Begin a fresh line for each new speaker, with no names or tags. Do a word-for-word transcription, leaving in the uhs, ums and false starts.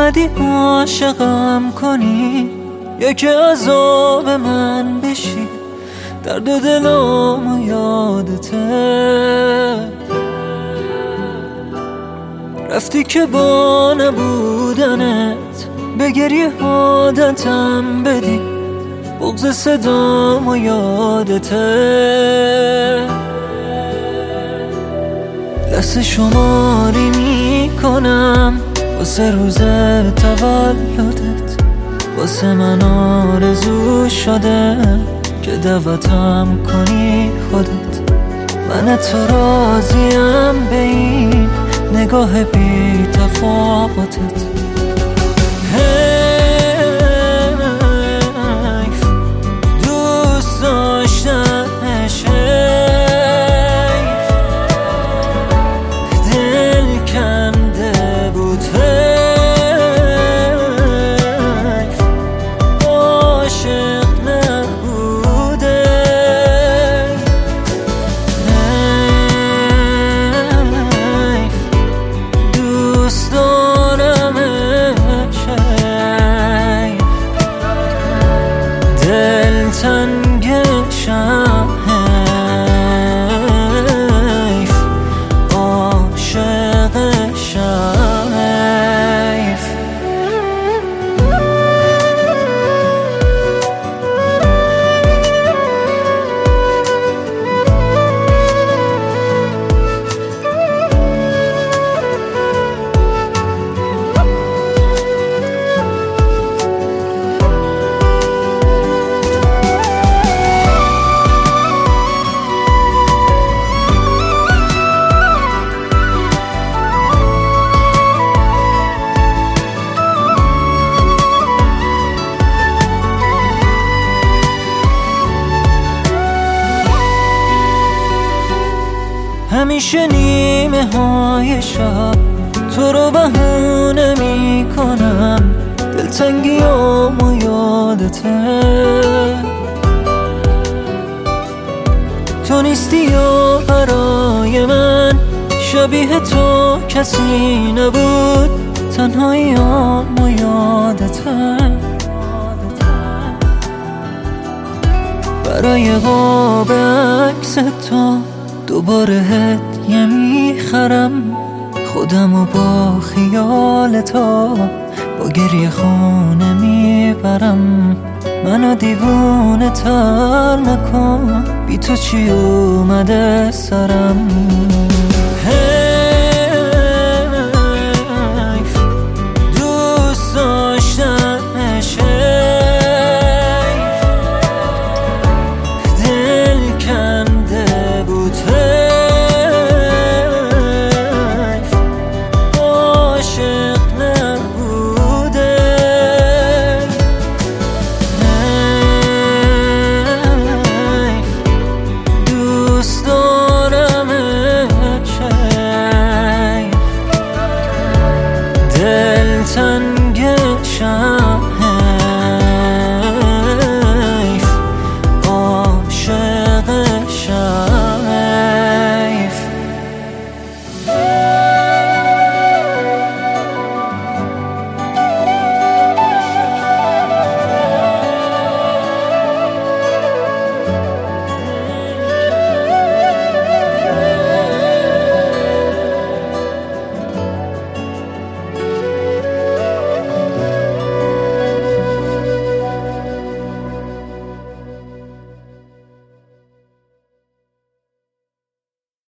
اومدی عاشقم کنی یا که عذاب من بشی، درد دلم یادته. رفتی که با نبودنت به گریه عادتم بدی، بغض صدام یادته. دست شماری می کنم واسه روز تولدت، واسه من آرزو شده که دعوتم کنی خودت. من تو راضیم به این نگاه بی تفاوتت. حیف دوست داشتنش، حیف دل کنده بود، حیف عاشق نبوده. حیف دوست دارمش، حیف دل تنگشم، حیف عاشقشم، حیف. همیشه نیمه های شب تو رو بهونه می کنم، دلتنگیامو یادته. تو نیستی یا برای من، شبیه تو کسی نبود، تنهاییامو یادته. برای قاب عکس تو دوباره هدیه میخرم، خودمو با خیال تو با گریه خونه میبرم. منو دیوونه تر نکن، بی تو چی اومده سرم.